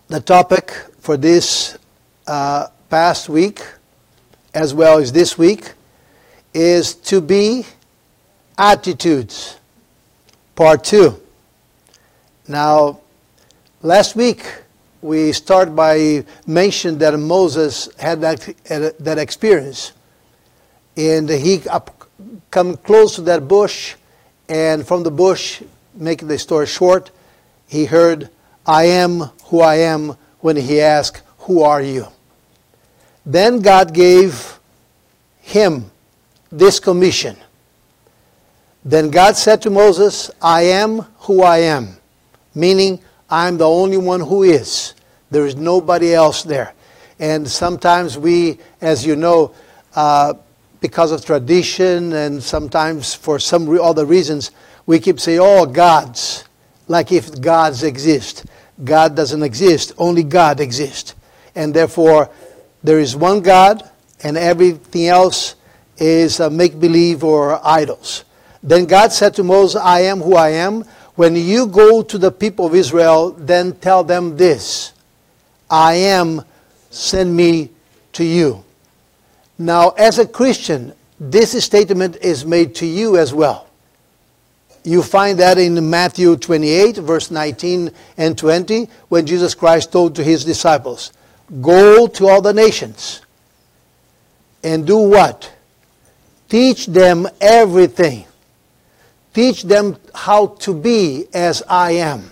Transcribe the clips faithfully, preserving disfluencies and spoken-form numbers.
The topic for this uh, past week, as well as this week, is to be attitudes, part two. Now, last week we started by mentioning that Moses had that, that experience, and he up, come close to that bush, and from the bush, making the story short, he heard, "I am who I am," when he asked, "Who are you?" Then God gave him this commission. Then God said to Moses, "I am who I am," meaning I'm the only one who is. There is nobody else there. And sometimes we, as you know, uh, because of tradition and sometimes for some re- other reasons, we keep saying, "Oh, gods," like if gods exist. God doesn't exist. Only God exists. And therefore, there is one God, and everything else is uh, make-believe or idols. Then God said to Moses, "I am who I am. When you go to the people of Israel, then tell them this: I am sent me to you." Now, as a Christian, this statement is made to you as well. You find that in Matthew twenty-eight, verse nineteen and twenty, when Jesus Christ told to his disciples, "Go to all the nations and do what? Teach them everything. Teach them how to be as I am."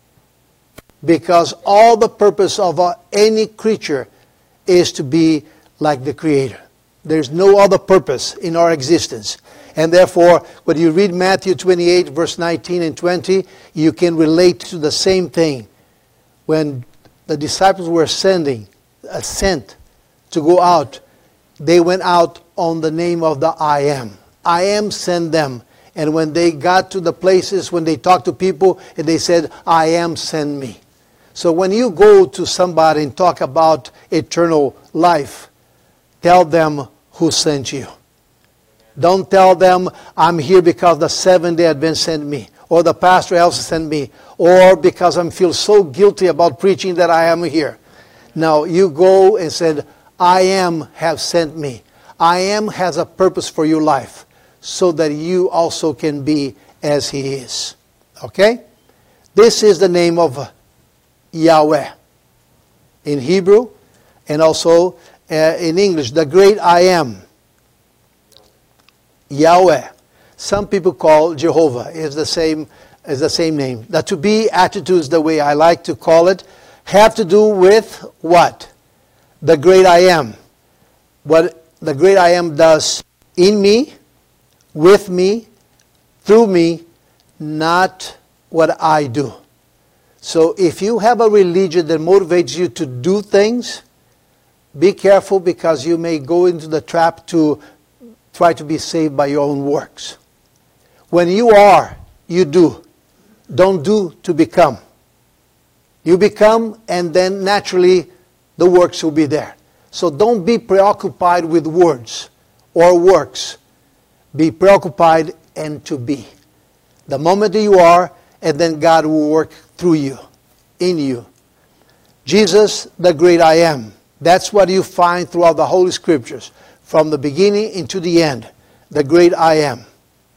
Because all the purpose of any creature is to be like the Creator. There's no other purpose in our existence. And therefore, when you read Matthew twenty-eight, verse nineteen and twenty, you can relate to the same thing. When the disciples were sending, uh, sent to go out, they went out on the name of the I Am. I Am sent them. And when they got to the places, when they talked to people, and they said, "I Am sent me." So when you go to somebody and talk about eternal life, tell them who sent you. Don't tell them, "I'm here because the Seventh-day Adventist sent me," or the pastor else sent me, or because I feel so guilty about preaching that I am here. No, you go and said, "I Am have sent me." I Am has a purpose for your life, so that you also can be as He is. Okay? This is the name of Yahweh in Hebrew, and also uh, in English, the great I Am. Yahweh. Some people call Jehovah is the same is the same name. The to be attitudes, the way I like to call it, have to do with what? The great I Am. What the great I Am does in me, with me, through me, not what I do. So if you have a religion that motivates you to do things, be careful, because you may go into the trap to try to be saved by your own works. When you are, you do. Don't do to become. You become, and then naturally the works will be there. So don't be preoccupied with words or works. Be preoccupied and to be. The moment that you are, and then God will work through you, in you. Jesus, the great I Am. That's what you find throughout the Holy Scriptures. From the beginning into the end, the great I Am.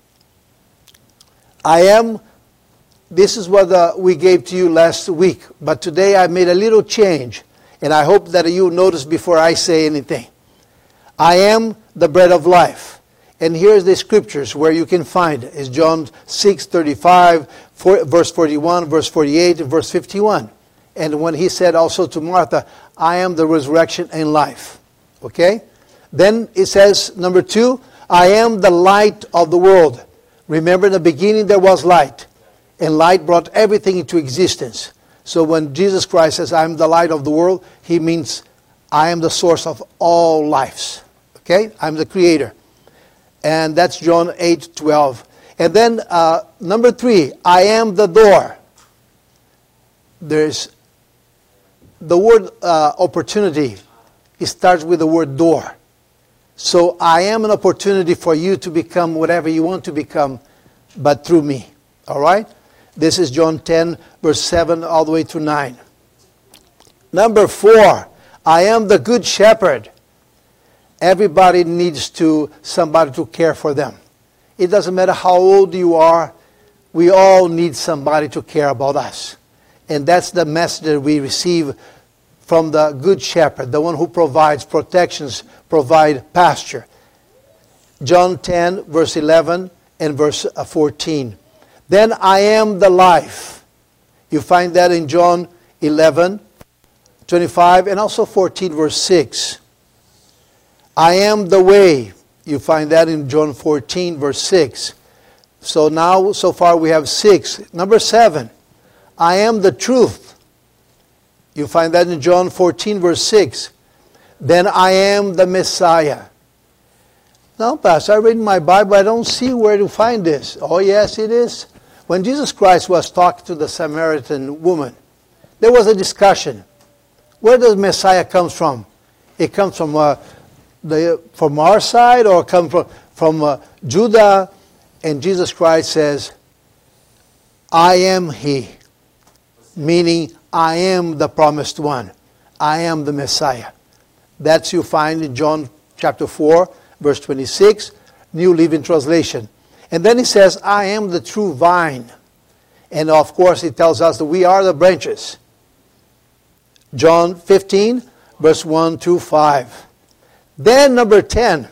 I Am, this is what uh, we gave to you last week. But today I made a little change. And I hope that you notice before I say anything. I am the bread of life. And here's the scriptures where you can find it. It's John six thirty-five, verse forty-one, verse forty-eight, and verse fifty-one. And when he said also to Martha, "I am the resurrection and life." Okay? Then it says, number two, "I am the light of the world." Remember, in the beginning there was light. And light brought everything into existence. So when Jesus Christ says, "I am the light of the world," He means, I am the source of all lives. Okay? I'm the creator. And that's John eight twelve. And then uh, number three, "I am the door." There's the word uh, opportunity. It starts with the word door. So I am an opportunity for you to become whatever you want to become, but through me. All right? This is John ten, verse seven, all the way to nine. Number four, I am the good shepherd. Everybody needs to somebody to care for them. It doesn't matter how old you are. We all need somebody to care about us. And that's the message that we receive from the good shepherd, the one who provides protections, provide pasture. John ten, verse eleven and verse fourteen. Then I am the life. You find that in John eleven, twenty-five, and also fourteen, verse six. I am the way. You find that in John fourteen, verse six. So now, so far we have six. Number seven, I am the truth. You find that in John fourteen, verse six. Then I am the Messiah. Now, Pastor, I read my Bible, I don't see where to find this. Oh, yes, it is. When Jesus Christ was talking to the Samaritan woman, there was a discussion. Where does Messiah come from? It comes from uh, the from our side, or come from from uh, Judah? And Jesus Christ says, I am He, meaning I am the promised one. I am the Messiah. That's you find in John chapter four, verse twenty-six, New Living Translation. And then he says, I am the true vine. And of course he tells us that we are the branches. John fifteen, verse one through five. Then number ten,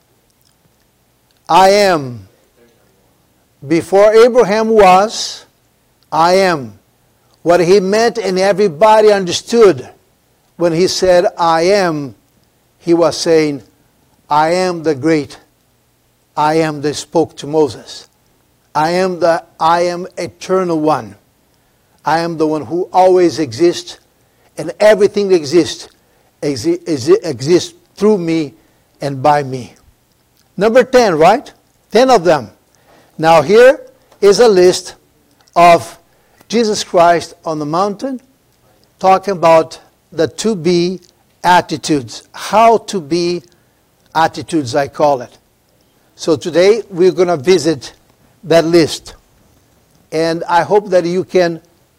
I am. Before Abraham was, I am. What he meant, and everybody understood when he said, I am, he was saying, I am the great I am that spoke to Moses. I am the I am eternal one. I am the one who always exists, and everything that exists exi- exists through me and by me. Number ten, right? Ten of them. Now here is a list of Jesus Christ on the mountain talking about the to be attitudes. How to be attitudes, I call it. So today we're going to visit that list. And I hope that you can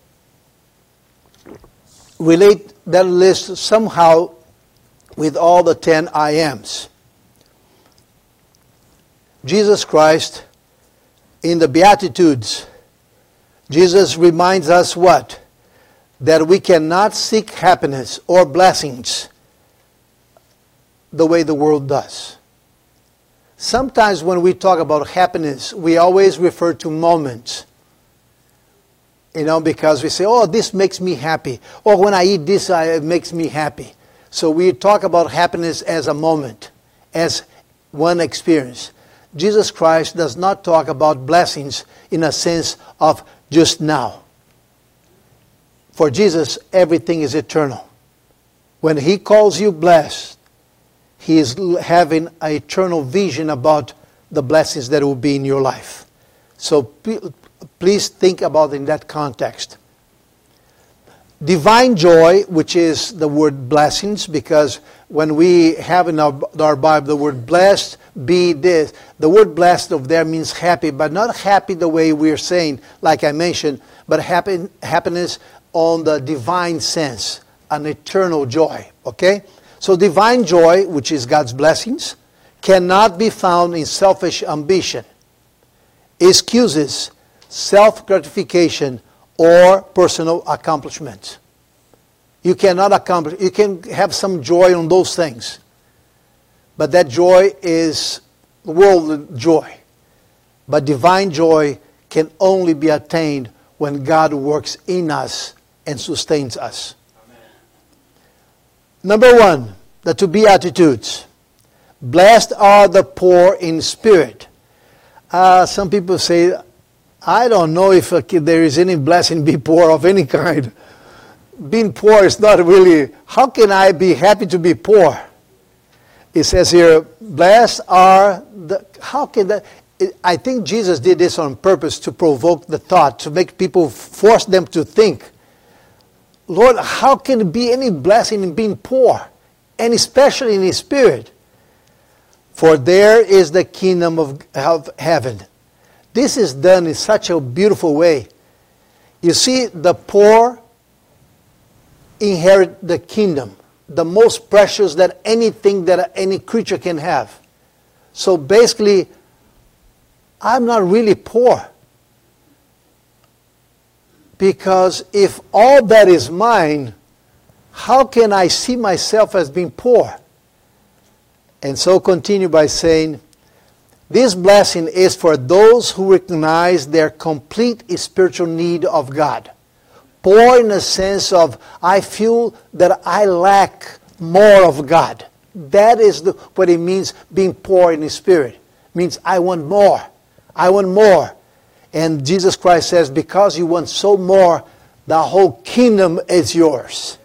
relate that list somehow with all the ten I ams. Jesus Christ, in the Beatitudes, Jesus reminds us what? That we cannot seek happiness or blessings the way the world does. Sometimes when we talk about happiness, we always refer to moments. You know, because we say, oh, this makes me happy. Or when I eat this, it makes me happy. So we talk about happiness as a moment, as one experience. Jesus Christ does not talk about blessings in a sense of just now. For Jesus, everything is eternal. When He calls you blessed, He is having an eternal vision about the blessings that will be in your life. So please think about it in that context. Divine joy, which is the word blessings, because when we have in our, our Bible the word blessed be this, the word blessed over there means happy, but not happy the way we're saying, like I mentioned, but happy, happiness on the divine sense, an eternal joy, okay? So divine joy, which is God's blessings, cannot be found in selfish ambition, excuses, self-gratification, or personal accomplishment. You cannot accomplish, you can have some joy on those things. But that joy is worldly joy. But divine joy can only be attained when God works in us and sustains us. Amen. Number one, the to be attitudes. Blessed are the poor in spirit. Uh, some people say, I don't know if uh, there is any blessing be poor of any kind. Being poor is not really, how can I be happy to be poor? It says here, blessed are the, how can that, I think Jesus did this on purpose to provoke the thought, to make people, force them to think, Lord, how can there be any blessing in being poor? And especially in His spirit. For there is the kingdom of, of heaven. This is done in such a beautiful way. You see, the poor inherit the kingdom, the most precious that anything that any creature can have. So basically, I'm not really poor. Because if all that is mine, how can I see myself as being poor? And so continue by saying, this blessing is for those who recognize their complete spiritual need of God. Poor in the sense of, I feel that I lack more of God. That is the, what it means being poor in the spirit. It means I want more. I want more. And Jesus Christ says, because you want so more, the whole kingdom is yours.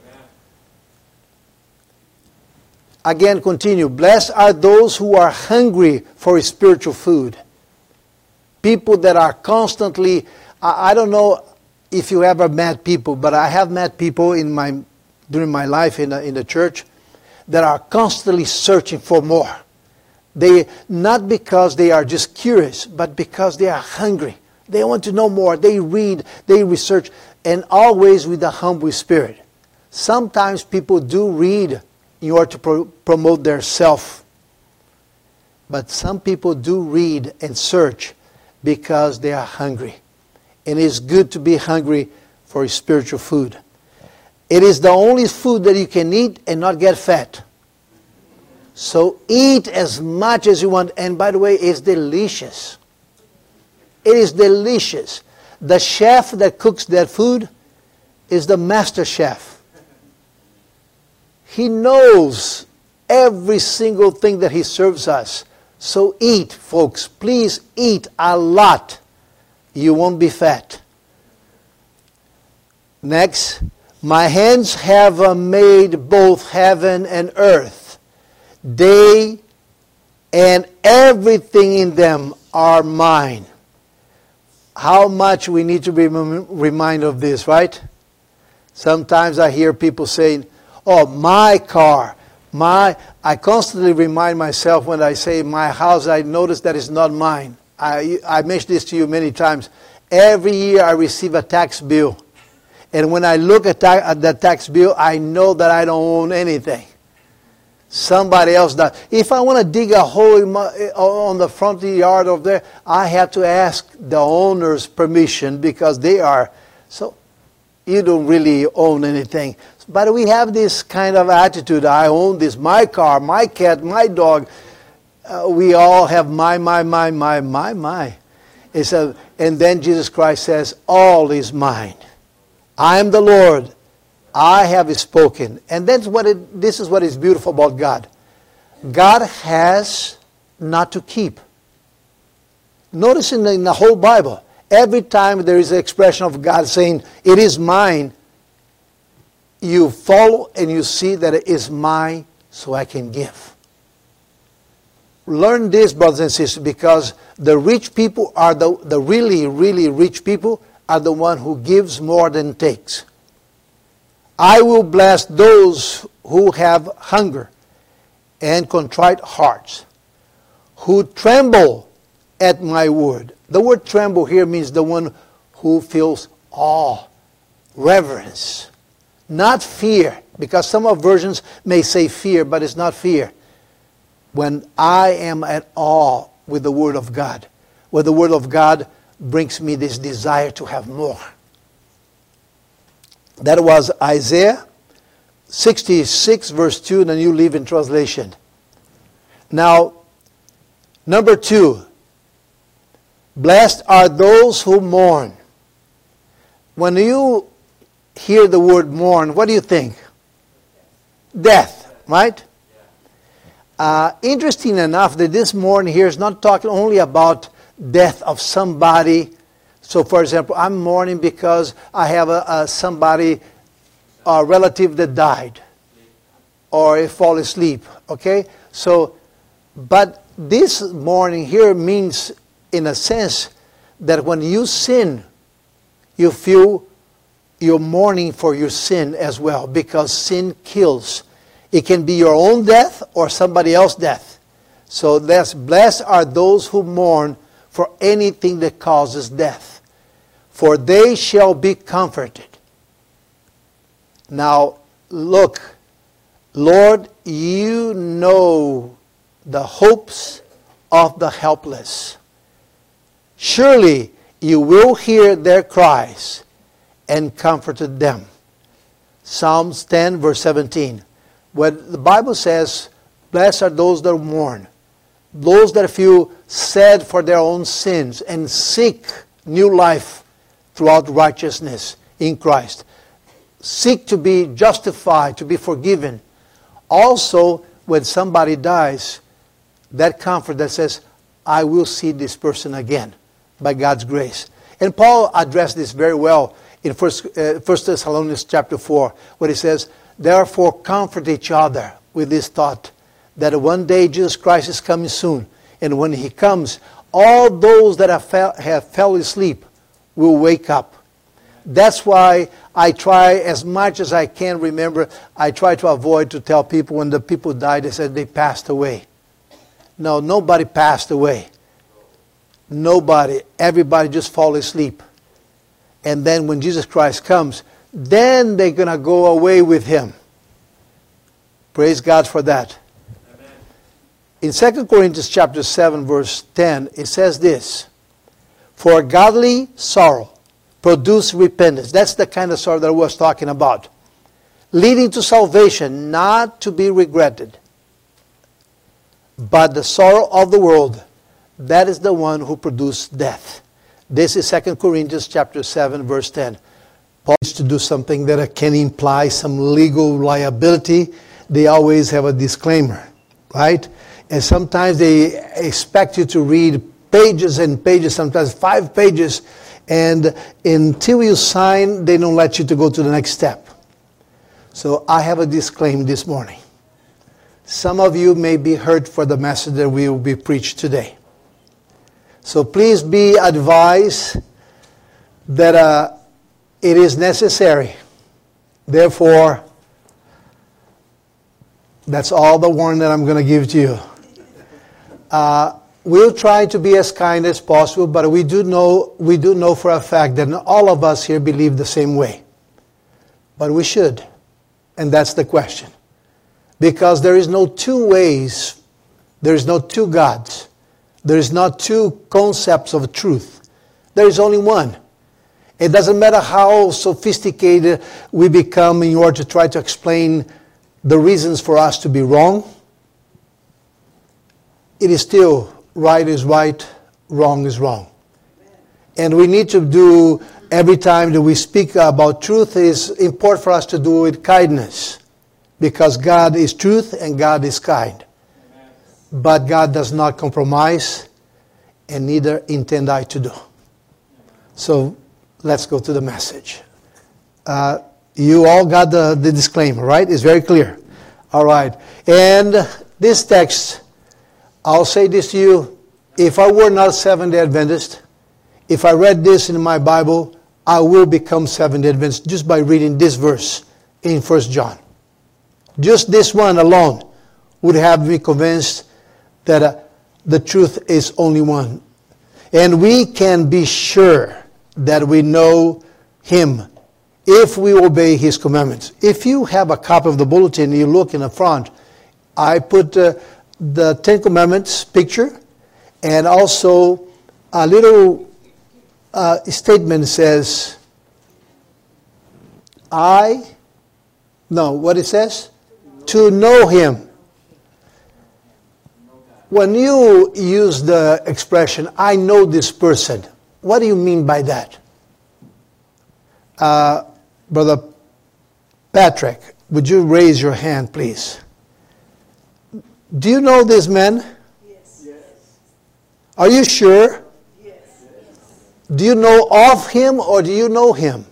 Again, continue. Blessed are those who are hungry for spiritual food. People that are constantly, I, I don't know if you ever met people, but I have met people in my during my life in the, in the church that are constantly searching for more. They not because they are just curious, but because they are hungry. They want to know more. They read, they research, and always with a humble spirit. Sometimes people do read in order to pro- promote their self. But some people do read and search because they are hungry. And it is good to be hungry for spiritual food. It is the only food that you can eat and not get fat. So eat as much as you want. And by the way, it's delicious. It is delicious. The chef that cooks that food is the master chef. He knows every single thing that he serves us. So eat, folks. Please eat a lot. You won't be fat. Next. My hands have uh, made both heaven and earth. They and everything in them are mine. How much we need to be reminded of this, right? Sometimes I hear people saying, oh, my car, my, I constantly remind myself when I say my house, I notice that it's not mine. I, I mentioned this to you many times. Every year I receive a tax bill. And when I look at, ta- at that tax bill, I know that I don't own anything. Somebody else does. If I want to dig a hole in my, on the front of the yard over there, I have to ask the owner's permission because they are. So you don't really own anything. But we have this kind of attitude. I own this, my car, my cat, my dog. Uh, we all have my, my, my, my, my, my. It's a, and then Jesus Christ says, all is mine. I am the Lord. I have spoken. And that's what it, this is what is beautiful about God. God has not to keep. Notice in the, in the whole Bible, every time there is an expression of God saying, it is mine, you follow and you see that it is mine so I can give. Learn this, brothers and sisters, because the rich people are the, the really, really rich people are the one who gives more than takes. I will bless those who have hunger and contrite hearts, who tremble at my word. The word tremble here means the one who feels awe, reverence, not fear, because some of versions may say fear, but it's not fear. When I am at awe with the word of God, where the word of God brings me this desire to have more. That was Isaiah sixty-six, verse two, in the New Living Translation. Now, number two, blessed are those who mourn. When you hear the word mourn, what do you think? Death, right? Uh, interesting enough that this mourn here is not talking only about death of somebody. So, for example, I'm mourning because I have a, a somebody, a relative that died, or fall asleep. Okay, so, but this mourning here means, in a sense, that when you sin, you feel you're mourning for your sin as well, because sin kills. It can be your own death or somebody else's death. So that's blessed are those who mourn for anything that causes death, for they shall be comforted. Now, look, Lord, you know the hopes of the helpless. Surely you will hear their cries and comforted them. Psalms ten, verse seventeen. When the Bible says, blessed are those that mourn, those that feel sad for their own sins and seek new life throughout righteousness in Christ. Seek to be justified, to be forgiven. Also, when somebody dies, that comfort that says, I will see this person again by God's grace. And Paul addressed this very well in First Thessalonians chapter four, where he says, therefore comfort each other with this thought, that one day Jesus Christ is coming soon. And when he comes, all those that have fell, have fell asleep will wake up. That's why I try as much as I can remember, I try to avoid to tell people when the people died, they said they passed away. No, nobody passed away. Nobody. Everybody just fall asleep. And then when Jesus Christ comes, then they're going to go away with him. Praise God for that. Amen. In Second Corinthians chapter seven, verse ten, it says this, for godly sorrow produce repentance. That's the kind of sorrow that I was talking about. Leading to salvation, not to be regretted. But the sorrow of the world, that is the one who produced death. This is Second Corinthians chapter seven, verse ten. Paul needs to do something that can imply some legal liability. They always have a disclaimer, right? And sometimes they expect you to read pages and pages, sometimes five pages, and until you sign, they don't let you to go to the next step. So I have a disclaimer this morning. Some of you may be hurt for the message that will be preached today. So please be advised that uh, it is necessary. Therefore, that's all the warning that I'm going to give to you. Uh, we'll try to be as kind as possible, but we do know we do know for a fact that not all of us here believe the same way. But we should. And that's the question. Because there is no two ways, there is no two gods. There is not two concepts of truth. There is only one. It doesn't matter how sophisticated we become in order to try to explain the reasons for us to be wrong. It is still right is right, wrong is wrong. And we need to do, every time that we speak about truth, it is important for us to do it with kindness. Because God is truth and God is kind. But God does not compromise, and neither intend I to do. So let's go to the message. Uh, you all got the, the disclaimer, right? It's very clear. All right. And this text, I'll say this to you. If I were not Seventh-day Adventist, if I read this in my Bible, I will become Seventh-day Adventist just by reading this verse in First John. Just this one alone would have me convinced that uh, the truth is only one. And we can be sure that we know Him if we obey His commandments. If you have a copy of the bulletin, you look in the front, I put uh, the Ten Commandments picture, and also a little uh, statement says, I, no, what it says? To know Him. When you use the expression, I know this person, what do you mean by that? Uh, Brother Patrick, would you raise your hand, please? Do you know this man? Yes. Yes. Are you sure? Yes. Do you know of him or do you know him?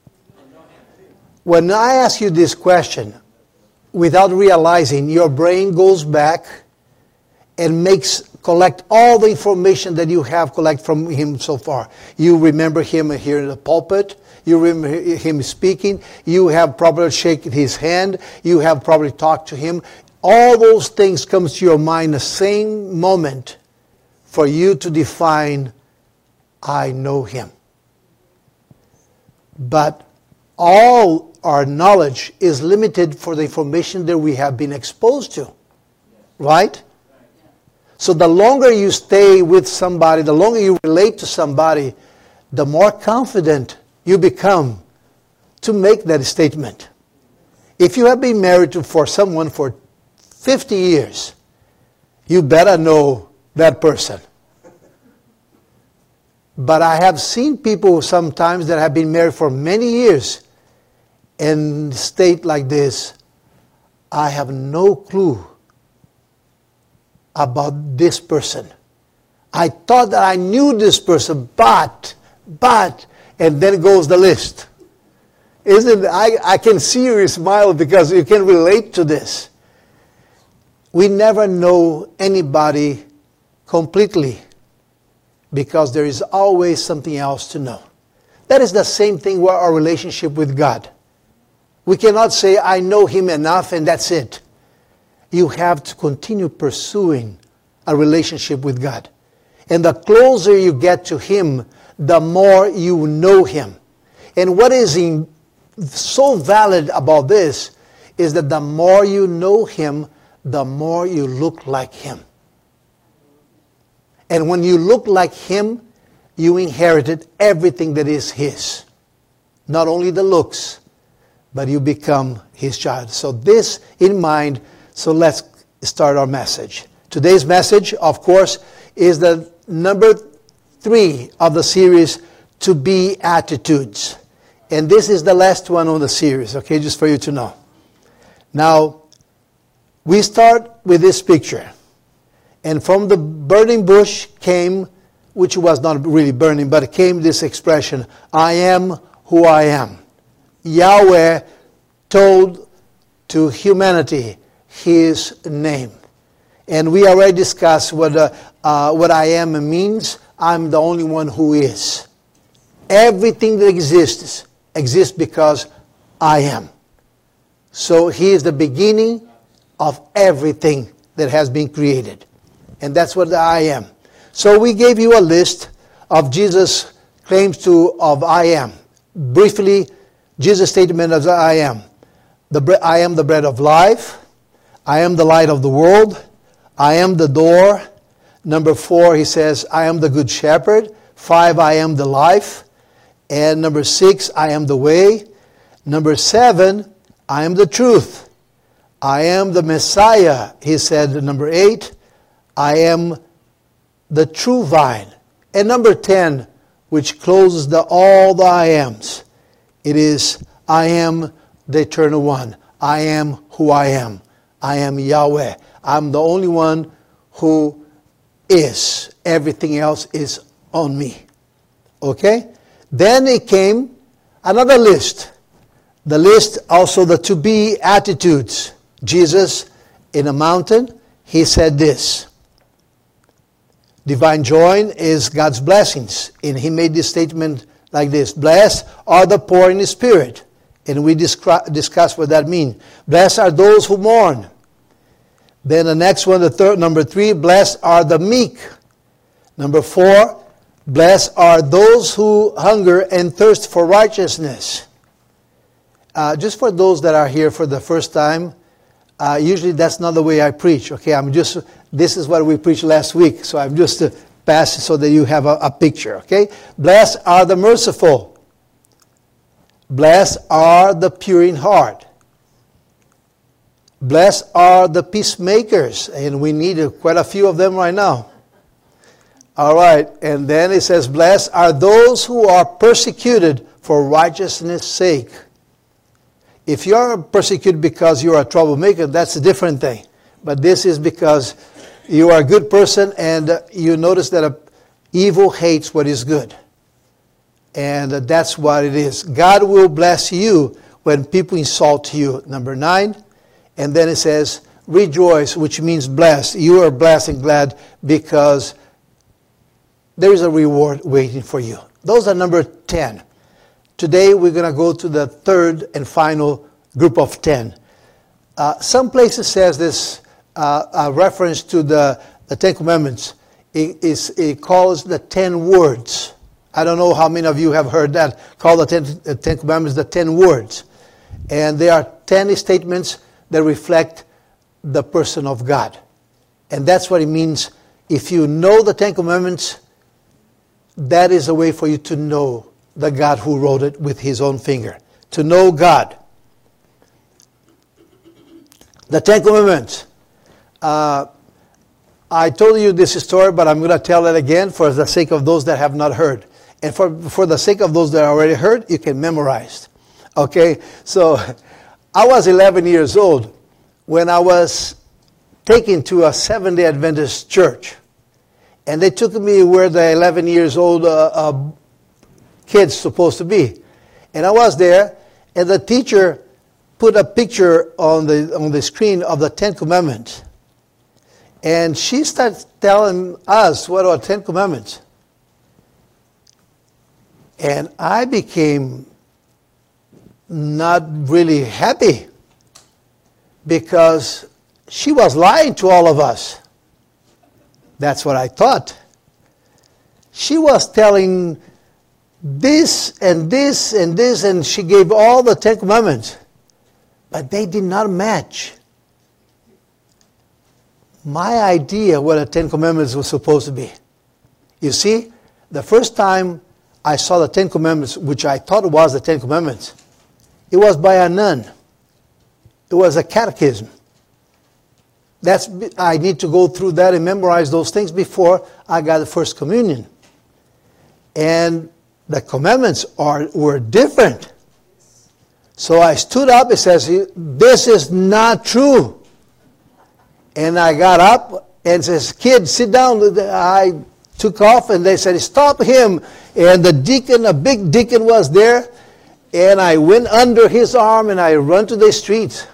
When I ask you this question, without realizing, your brain goes back and makes collect all the information that you have collected from him so far. You remember him here in the pulpit. You remember him speaking. You have probably shaken his hand. You have probably talked to him. All those things come to your mind the same moment for you to define, I know him. But all our knowledge is limited for the information that we have been exposed to. Right? So the longer you stay with somebody, the longer you relate to somebody, the more confident you become to make that statement. If you have been married to for someone for fifty years, you better know that person. But I have seen people sometimes that have been married for many years and state like this, I have no clue about this person. I thought that I knew this person, but, but, and then goes the list. Isn't I, I can see you smile because you can relate to this. We never know anybody completely because there is always something else to know. That is the same thing with our relationship with God. We cannot say, I know Him enough and that's it. You have to continue pursuing a relationship with God. And the closer you get to Him, the more you know Him. And what is in, so valid about this is that the more you know Him, the more you look like Him. And when you look like Him, you inherited everything that is His. Not only the looks, but you become His child. So this in mind, so let's start our message. Today's message, of course, is the number three of the series, To Be Attitudes. And this is the last one on the series, okay, just for you to know. Now, we start with this picture. And from the burning bush came, which was not really burning, but it came this expression, I am who I am. Yahweh told to humanity His name. And we already discussed what, uh, uh, what I am means. I'm the only one who is. Everything that exists, exists because I am. So He is the beginning of everything that has been created. And that's what the I am. So we gave you a list of Jesus' claims to of I am. Briefly, Jesus' statement of I am. The, I am the bread of life. I am the light of the world. I am the door. Number four, He says, I am the good shepherd. Five, I am the life. And number six, I am the way. Number seven, I am the truth. I am the Messiah. He said, number eight, I am the true vine. And number ten, which closes the all the I ams. It is, I am the eternal one. I am who I am. I am Yahweh. I'm the only one who is. Everything else is on me. Okay? Then it came another list. The list also the to be attitudes. Jesus in a mountain, He said this. Divine joy is God's blessings. And He made this statement like this. Blessed are the poor in the spirit. And we discuss, discuss what that means. Blessed are those who mourn. Then the next one, the third, number three, blessed are the meek. Number four, blessed are those who hunger and thirst for righteousness. Uh, just for those that are here for the first time, uh, usually that's not the way I preach. Okay, I'm just, this is what we preached last week. So I'm just uh, passing so that you have a, a picture. Okay, blessed are the merciful. Blessed are the pure in heart. Blessed are the peacemakers. And we need quite a few of them right now. All right. And then it says, blessed are those who are persecuted for righteousness' sake. If you're persecuted because you're a troublemaker, that's a different thing. But this is because you are a good person and you notice that a, evil hates what is good. And that's what it is. God will bless you when people insult you. Number nine. And then it says, rejoice, which means blessed. You are blessed and glad because there is a reward waiting for you. Those are number ten. Today we're going to go to the third and final group of ten. Uh, some places says this uh, a reference to the, the Ten Commandments. It, is, it calls the ten words. I don't know how many of you have heard that. Call the ten, the ten Commandments the ten words. And there are ten statements that reflect the person of God. And that's what it means. If you know the Ten Commandments, that is a way for you to know the God who wrote it with his own finger. To know God. The Ten Commandments. Uh, I told you this story, but I'm going to tell it again for the sake of those that have not heard. And for, for the sake of those that already heard, you can memorize. Okay? So, I was eleven years old when I was taken to a Seventh-day Adventist church. And they took me where the eleven years old uh, uh, kids supposed to be. And I was there, and the teacher put a picture on the on the screen of the Ten Commandments. And she started telling us what are Ten Commandments. And I became not really happy because she was lying to all of us. That's what I thought. She was telling this and this and this, and she gave all the Ten Commandments. But they did not match my idea what the Ten Commandments was supposed to be. You see, the first time I saw the Ten Commandments, which I thought was the Ten Commandments, it was by a nun. It was a catechism. That's, I need to go through that and memorize those things before I got the First Communion. And the commandments are were different. So I stood up and says, this is not true. And I got up and says, kids, sit down. I took off and they said, stop him. And the deacon, a big deacon was there. And I went under his arm and I run to the streets.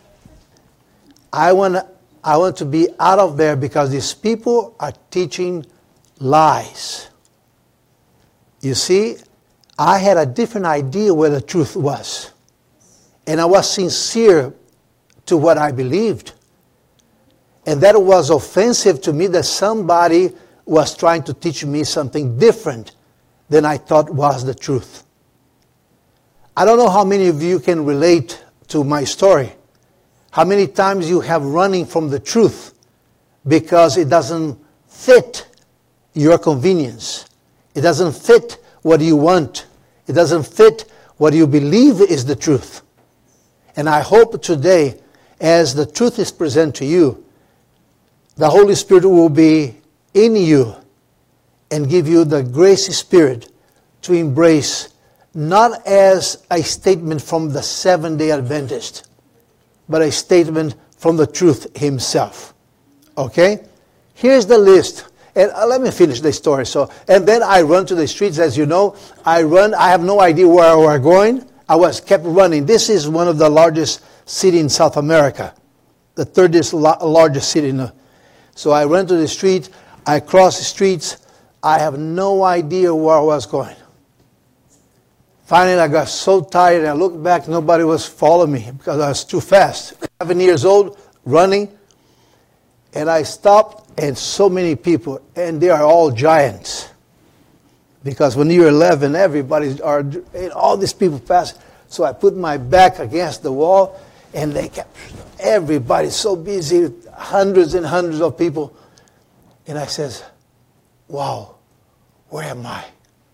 I want, I want to be out of there because these people are teaching lies. You see, I had a different idea where the truth was. And I was sincere to what I believed. And that was offensive to me that somebody was trying to teach me something different than I thought was the truth. I don't know how many of you can relate to my story. How many times you have running from the truth because it doesn't fit your convenience. It doesn't fit what you want. It doesn't fit what you believe is the truth. And I hope today, as the truth is presented to you, the Holy Spirit will be in you and give you the grace Spirit to embrace not as a statement from the Seventh-day Adventist, but a statement from the truth himself. Okay? Here's the list. And uh, let me finish the story. So, and then I run to the streets, as you know. I run. I have no idea where we're going. I was kept running. This is one of the largest cities in South America, the third largest city in the. So I ran to the street. I crossed the streets. I have no idea where I was going. Finally, I got so tired. I looked back. Nobody was following me because I was too fast. Seven years old, running. And I stopped, and so many people, and they are all giants. Because when you're eleven, everybody are, and all these people pass. So I put my back against the wall, and they kept, everybody's so busy, hundreds and hundreds of people. And I says, wow, where am I?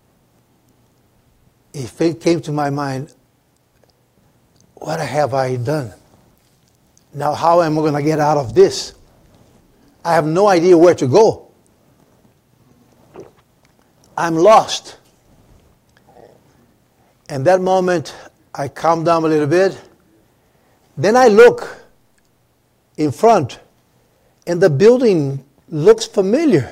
It came to my mind, what have I done? Now how am I going to get out of this? I have no idea where to go. I'm lost. And that moment, I calmed down a little bit. Then I look in front, and the building looks familiar.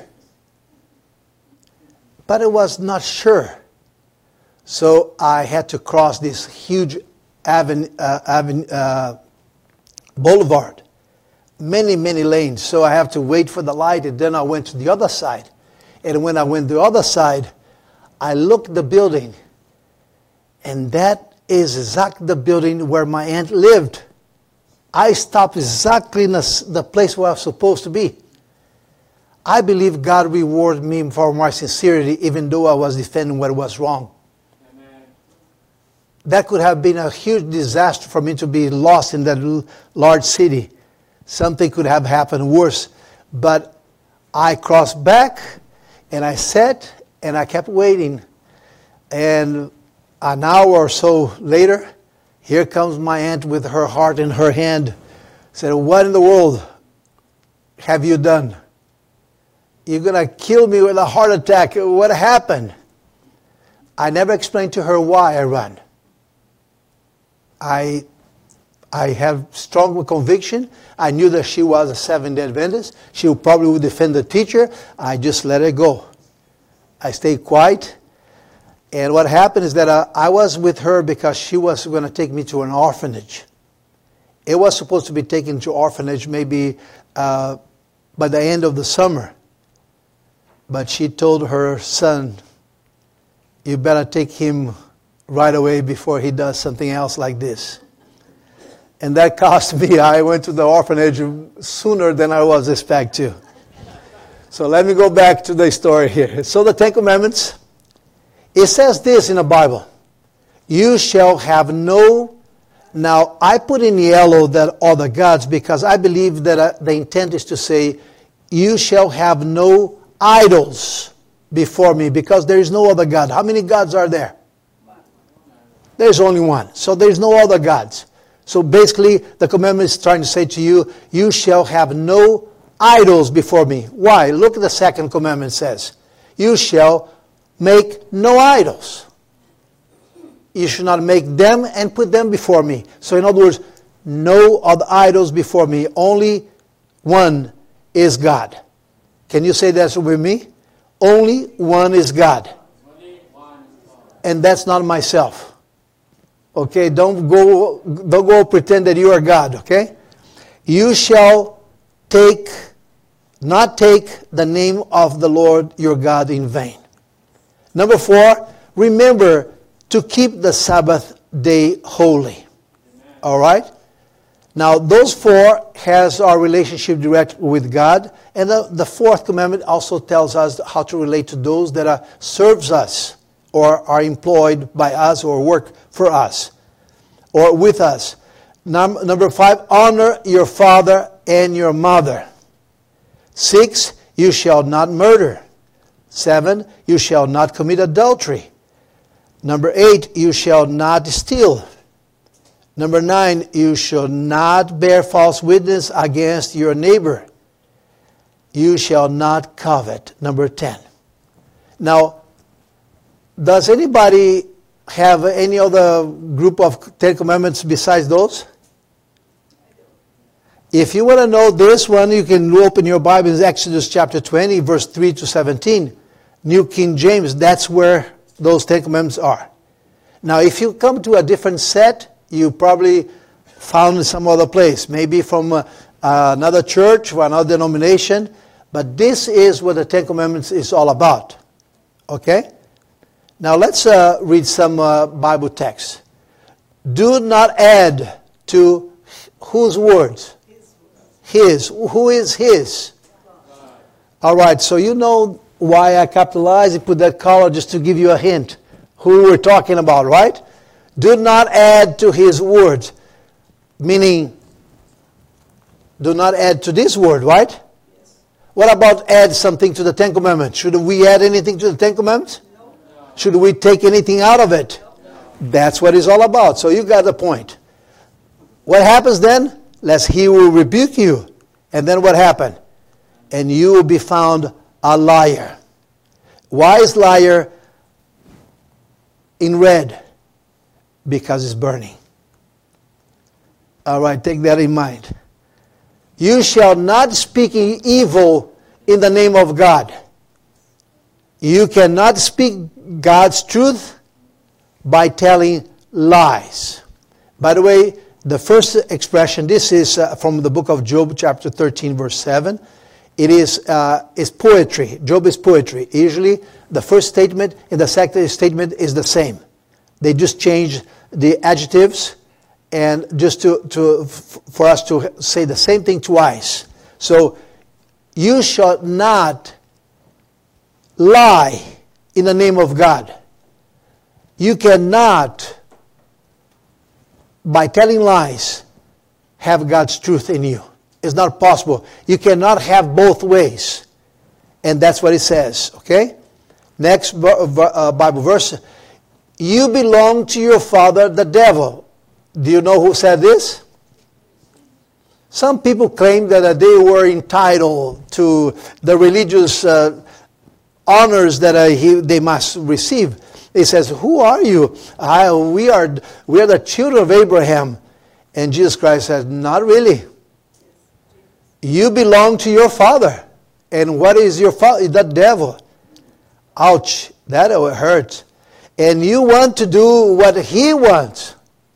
But I was not sure. So I had to cross this huge avenue, uh, avenue, uh, boulevard. Many, many lanes. So I have to wait for the light, and then I went to the other side. And when I went to the other side, I looked at the building, and that is exactly the building where my aunt lived. I stopped exactly in the, the place where I was supposed to be. I believe God rewarded me for my sincerity, even though I was defending what was wrong. Amen. that could have been a huge disaster for me to be lost in that l- large city. Something could have happened worse. But I crossed back, and I sat, and I kept waiting. And an hour or so later, here comes my aunt with her heart in her hand. Said, "What in the world have you done? You're going to kill me with a heart attack. What happened?" I never explained to her why I ran. I I have strong conviction. I knew that she was a Seventh-day Adventist. She probably would defend the teacher. I just let it go. I stayed quiet. And what happened is that uh, I was with her because she was going to take me to an orphanage. It was supposed to be taken to orphanage maybe uh, by the end of the summer. But she told her son, "You better take him right away before he does something else like this." And that cost me. I went to the orphanage sooner than I was expected to. So let me go back to the story here. So the Ten Commandments, it says this in the Bible: "You shall have no..." Now, I put in yellow that other gods because I believe that uh, the intent is to say, "You shall have no idols before me," because there is no other God. How many gods are there? There's only one. So there's no other gods. So basically, the commandment is trying to say to you, you shall have no idols before me. Why? Look at the second commandment says, you shall make no idols. You should not make them and put them before me. So in other words, no other idols before me. Only one is God. Can you say that with me? Only one is God. And that's not myself. Okay, don't go don't go pretend that you are God, okay? You shall take not take the name of the Lord your God in vain. Number four, remember to keep the Sabbath day holy. Amen. All right? Now, those four has our relationship direct with God. And the, the fourth commandment also tells us how to relate to those that are, serves us or are employed by us or work for us or with us. Num- number five, honor your father and your mother. Six, you shall not murder. Seven, you shall not commit adultery. Number eight, you shall not steal. Number nine, you shall not bear false witness against your neighbor. You shall not covet. Number ten. Now, does anybody have any other group of Ten Commandments besides those? If you want to know this one, you can open your Bible in Exodus chapter twenty, verse three to seventeen. New King James, that's where those Ten Commandments are. Now, if you come to a different set, you probably found in some other place, maybe from uh, uh, another church or another denomination. But this is what the Ten Commandments is all about. Okay? Now let's uh, read some uh, Bible texts. Do not add to whose words? His. Who is his? All right, so you know why I capitalized and put that color just to give you a hint who we're talking about, right? Do not add to his words. Meaning, do not add to this word, right? Yes. What about add something to the Ten Commandments? Should we add anything to the Ten Commandments? No. Should we take anything out of it? No. That's what it's all about. So you got the point. What happens then? Lest he will rebuke you. And then what happened? And you will be found a liar. Why is liar in red? Because it's burning. All right, take that in mind. You shall not speak evil in the name of God. You cannot speak God's truth by telling lies. By the way, the first expression, this is uh, from the book of Job, chapter thirteen, verse seven. It is uh, is poetry. Job is poetry. Usually, the first statement and the second statement is the same. They just change the adjectives, and just to, to for us to say the same thing twice. So, you shall not lie in the name of God. You cannot by telling lies, have God's truth in you. It's not possible. You cannot have both ways. And that's what it says, okay? Next uh, Bible verse. You belong to your father, the devil. Do you know who said this? Some people claim that uh, they were entitled to the religious uh, honors that uh, he, they must receive. He says, who are you? I, we are we are the children of Abraham. And Jesus Christ said, not really. You belong to your father. And what is your father? The devil. Ouch, that hurt. And you want to do what he wants.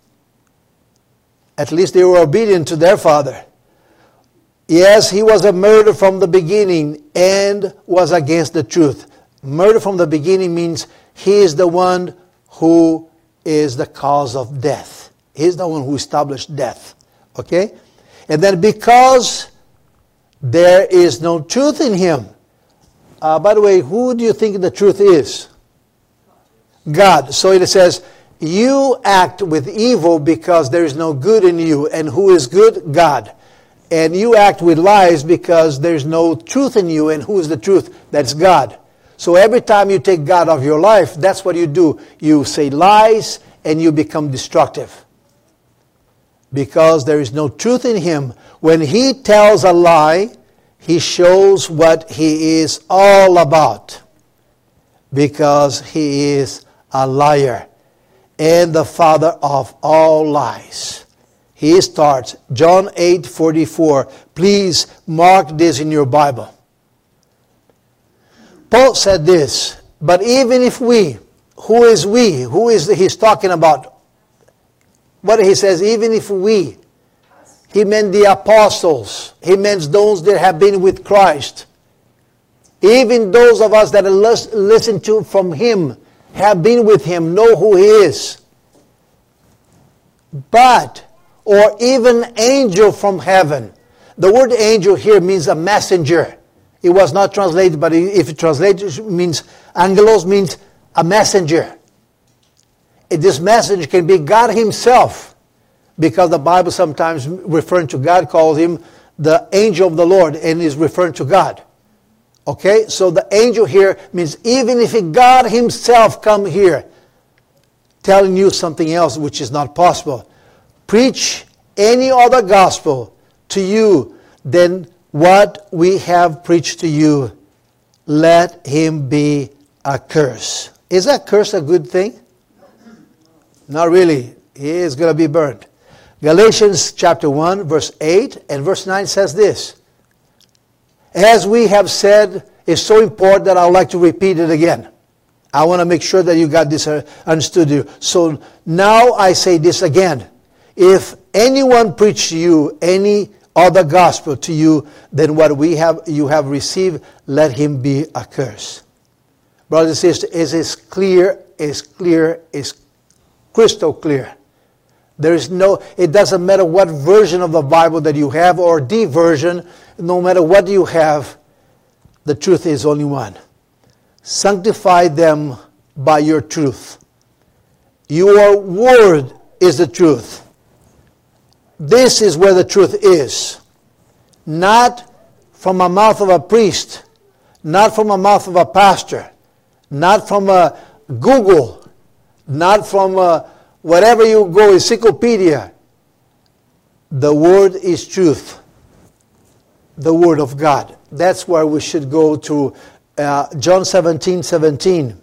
At least they were obedient to their father. Yes, he was a murderer from the beginning and was against the truth. Murder from the beginning means he is the one who is the cause of death. He's the one who established death. Okay? And then because there is no truth in him. Uh, by the way, who do you think the truth is? God. So it says, you act with evil because there is no good in you. And who is good? God. And you act with lies because there is no truth in you. And who is the truth? That's God. So every time you take God out of your life, that's what you do. You say lies and you become destructive. Because there is no truth in him. When he tells a lie, he shows what he is all about. Because he is a liar and the father of all lies. He starts, John eight forty-four. Please mark this in your Bible. Paul said this, but even if we, who is we? Who is he's talking about? What he says, even if we, he meant the apostles. He meant those that have been with Christ. Even those of us that listen to from him, have been with him, know who he is. But, or even angel from heaven. The word angel here means a messenger. It was not translated, but if it translated, it means, angelos means a messenger. This messenger can be God himself. Because the Bible sometimes referring to God calls him the angel of the Lord and is referring to God. Okay, so the angel here means even if God himself come here telling you something else which is not possible, preach any other gospel to you than what we have preached to you, let him be a curse. Is that curse a good thing? Not really. He is going to be burned. Galatians chapter one, verse eight and verse nine says this. As we have said, it's so important that I would like to repeat it again. I want to make sure that you got this understood. You. So now I say this again. If anyone preach to you any other gospel to you than what we have, you have received, let him be accursed. Brothers and sisters, it is clear, is clear, is crystal clear. There is no, it doesn't matter what version of the Bible that you have or the version, no matter what you have, the truth is only one. Sanctify them by your truth. Your word is the truth. This is where the truth is. Not from a mouth of a priest, not from a mouth of a pastor, not from a Google, not from a whatever you go, encyclopedia. The word is truth. The word of God. That's where we should go to uh, John seventeen seventeen.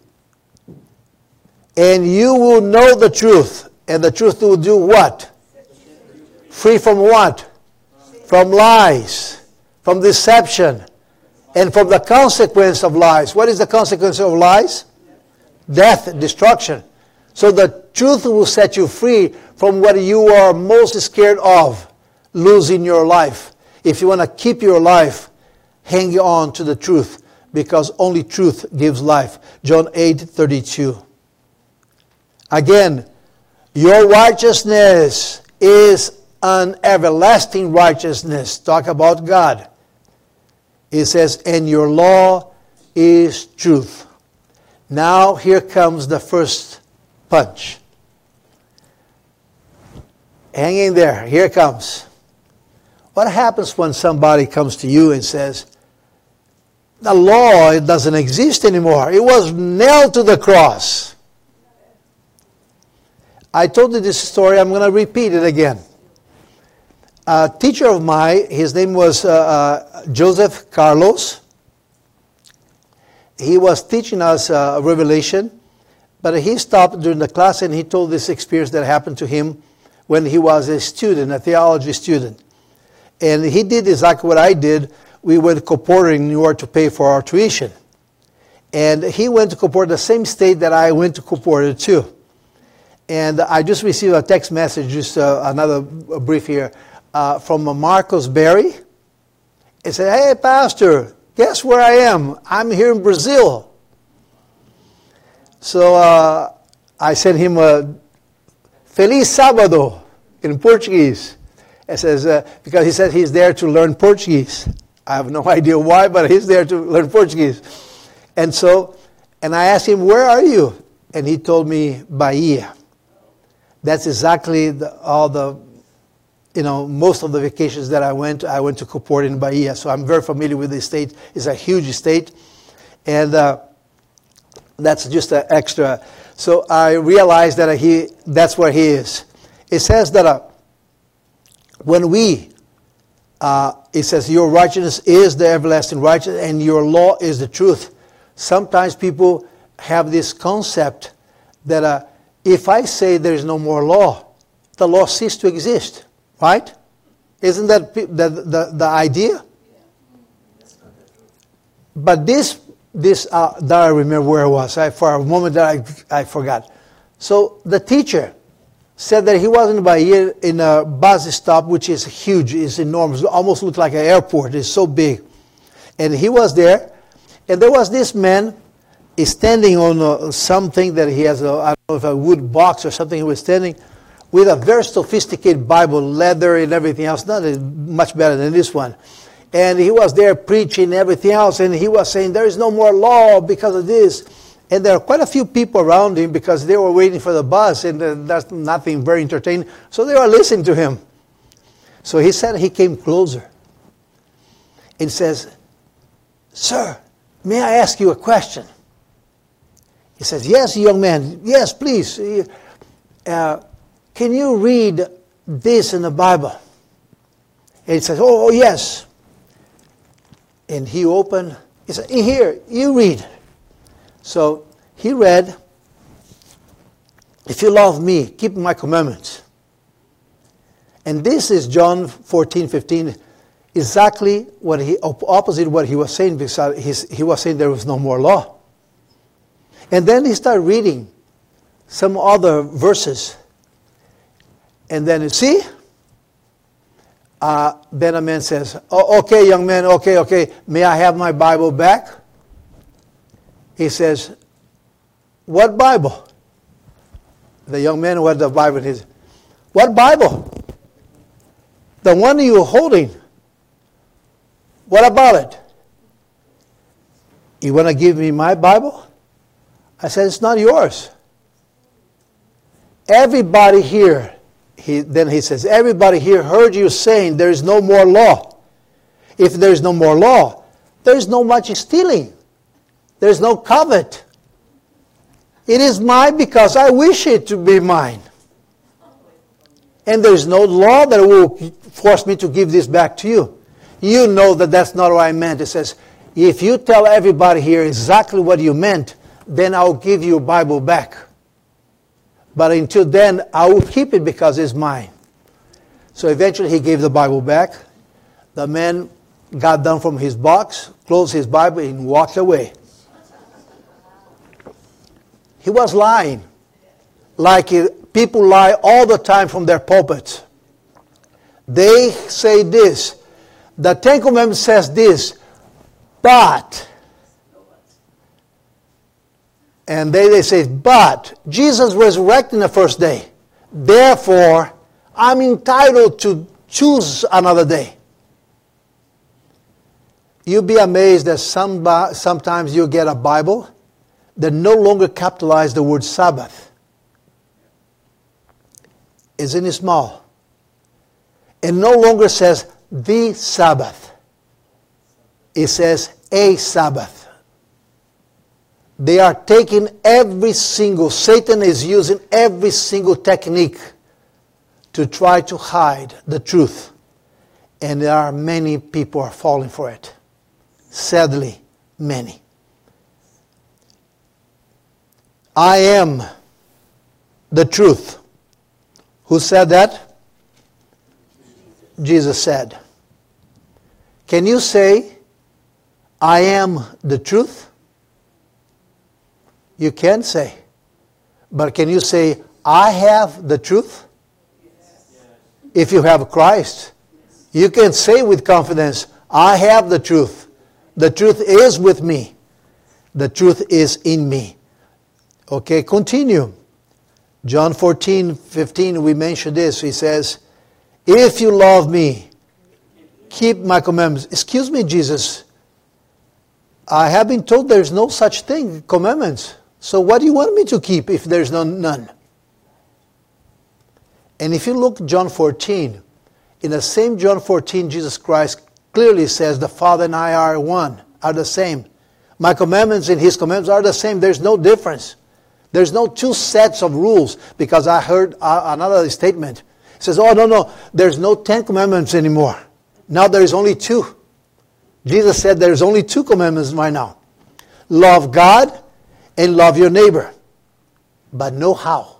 And you will know the truth. And the truth will do what? Free from what? From lies. From deception. And from the consequence of lies. What is the consequence of lies? Death, destruction. So the truth will set you free from what you are most scared of, losing your life. If you want to keep your life, hang on to the truth, because only truth gives life. John eight thirty-two. Again, your righteousness is an everlasting righteousness. Talk about God. It says, and your law is truth. Now here comes the first punch. hang in there. Here it comes. What happens when somebody comes to you and says, the law, it doesn't exist anymore. It was nailed to the cross. I told you this story. I'm going to repeat it again. A teacher of mine, his name was uh, uh, Joseph Carlos. He was teaching us uh, Revelation, but he stopped during the class and he told this experience that happened to him when he was a student, a theology student. And he did exactly what I did. We went to Coporter in New York to pay for our tuition. And he went to Coporter, the same state that I went to Coporter too. And I just received a text message, just uh, another brief here, uh, from Marcos Berry. He said, hey, Pastor, guess where I am? I'm here in Brazil. So uh, I sent him a Feliz Sábado in Portuguese. It says, uh, because he said he's there to learn Portuguese. I have no idea why, but he's there to learn Portuguese. And so, and I asked him, where are you? And he told me, Bahia. That's exactly the, all the, you know, most of the vacations that I went, I went to Coporter in Bahia. So I'm very familiar with the state. It's a huge state. And uh, that's just an extra. So I realized that he, that's where he is. It says that uh, when we, uh, it says, your righteousness is the everlasting righteousness and your law is the truth. Sometimes people have this concept that uh, if I say there is no more law, the law ceased to exist, right? Isn't that the, the, the idea? But this, this uh, that I remember where it was. I, for a moment that I, I forgot. So the teacher said that he was in Bahia in a bus stop, which is huge, it's enormous, it almost looks like an airport, it's so big. And he was there, and there was this man standing on uh, something that he has, a, I don't know if a wood box or something, he was standing with a very sophisticated Bible, leather and everything else, not much better than this one. And he was there preaching everything else, and he was saying, there is no more law because of this. And there are quite a few people around him because they were waiting for the bus, and uh, that's nothing very entertaining. So they were listening to him. So he said he came closer and says, sir, may I ask you a question? He says, yes, young man, yes, please. Uh, can you read this in the Bible? And he says, oh, oh, yes. And he opened, he said, here, you read. So he read, if you love me, keep my commandments. And this is John fourteen fifteen, exactly what he, opposite what he was saying, because he was saying there was no more law. And then he started reading some other verses. And then you see, uh, then a man says, oh, okay, young man, okay, okay, may I have my Bible back? He says, what Bible? The young man who had the Bible, he says, what Bible? The one you're holding. What about it? You want to give me my Bible? I said, it's not yours. Everybody here, he, then he says, everybody here heard you saying there is no more law. If there is no more law, there is no much stealing. There is no covet. It is mine because I wish it to be mine. And there is no law that will force me to give this back to you. You know that that's not what I meant. It says, if you tell everybody here exactly what you meant, then I'll give you a Bible back. But until then, I will keep it because it's mine. So eventually he gave the Bible back. The man got down from his box, closed his Bible, and walked away. He was lying. Like people lie all the time from their pulpits. They say this. The Ten Commandments says this. But... And they, they say, but Jesus resurrected the first day. Therefore, I'm entitled to choose another day. You'll be amazed that some, sometimes you get a Bible that no longer capitalizes the word Sabbath. Isn't it small? It no longer says the Sabbath. It says a Sabbath. They are taking every single, Satan is using every single technique to try to hide the truth. And there are many people are falling for it. Sadly, many. I am the truth. Who said that? Jesus said. Can you say, I am the truth? You can say. But can you say, I have the truth? Yes. If you have Christ, you can say with confidence, I have the truth. The truth is with me. The truth is in me. Okay, continue. John fourteen, fifteen, we mentioned this. He says, if you love me, keep my commandments. Excuse me, Jesus. I have been told there's no such thing, commandments. So what do you want me to keep if there's none? none? And if you look John fourteen, in the same John fourteen, Jesus Christ clearly says, the Father and I are one, are the same. My commandments and His commandments are the same. There's no difference. There's no two sets of rules, because I heard uh, another statement. It says, oh, no, no, there's no Ten Commandments anymore. Now there is only two. Jesus said there's only two commandments right now. Love God and love your neighbor. But know how.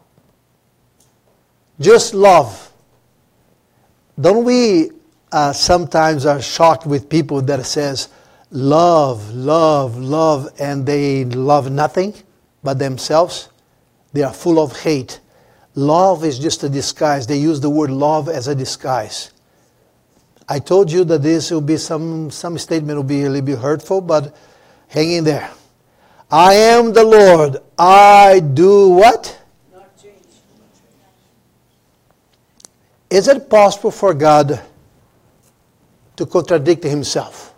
Just love. Don't we uh, sometimes are shocked with people that says, love, love, love, and they love nothing but themselves? They are full of hate. Love is just a disguise. They use the word love as a disguise. I told you that this will be some, some statement will be a little bit hurtful, but hang in there. I am the Lord. I do what? Not change. Is it possible for God to contradict Himself?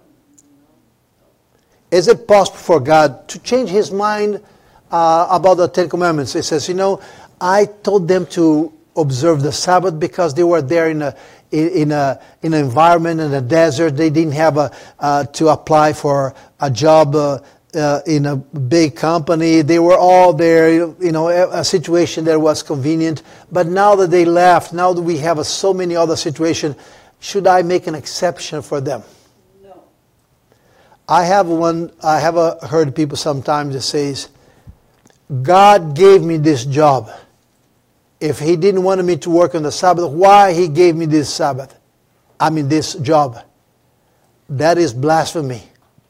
Is it possible for God to change His mind uh, about the Ten Commandments? It says, you know, I told them to observe the Sabbath because they were there in a in a in an environment in a desert. They didn't have a uh, to apply for a job uh, uh, in a big company. They were all there, you know, a situation that was convenient. But now that they left, now that we have a, so many other situations, should I make an exception for them? No. I have one. I have a, heard people sometimes that says, God gave me this job. If He didn't want me to work on the Sabbath, why He gave me this Sabbath? I mean this job. That is blasphemy.